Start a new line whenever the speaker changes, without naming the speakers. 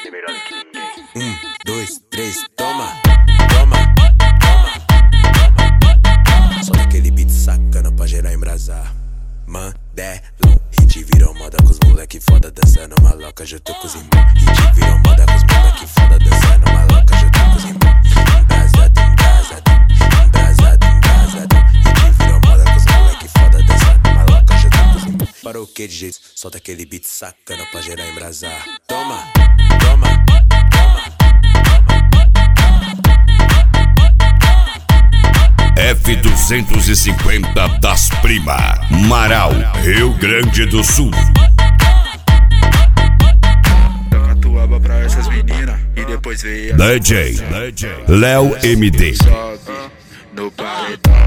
ser melhor do que ninguém.
2, 3, toma, toma, toma. Só daquele beat sacana pra gerar embrasar. Mandelão, hit virou moda com os moleque foda dançando maloca, já tô com os irmãos. Hit virou moda com os moleque foda dançando maloca, já tô com os irmãos. Embrasado, embrasado, embrasado, embrasado. Hit virou moda com os moleque foda dançando maloca, já tô com os irmãos. Para o que de jeito? Solta aquele beat sacana pra gerar embrasar. Toma, toma, toma.
F250 das Prima, Marau, Rio Grande do Sul.
Toca tua aba pra essas meninas e depois veio
DJ Léo MD.
Sobe no paredão.